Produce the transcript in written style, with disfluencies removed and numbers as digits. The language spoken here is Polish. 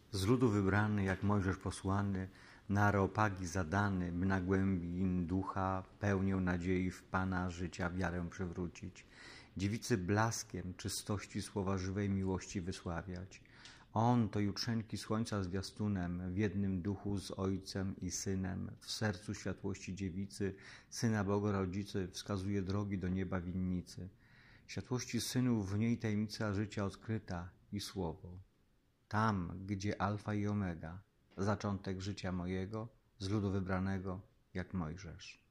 Z ludu wybrany, jak Mojżesz posłany, na Areopagi zadany, by na głębi ducha pełnię nadziei w Pana życia wiarę przywrócić, dziewicy blaskiem czystości słowa żywej miłości wysławiać. On to jutrzenki słońca zwiastunem, w jednym duchu z Ojcem i Synem, w sercu światłości dziewicy, Syna Boga Rodzicy, wskazuje drogi do nieba winnicy. Światłości synów w niej tajemnica życia odkryta i słowo. Tam, gdzie alfa i omega, zaczątek życia mojego, z ludu wybranego, jak Mojżesz.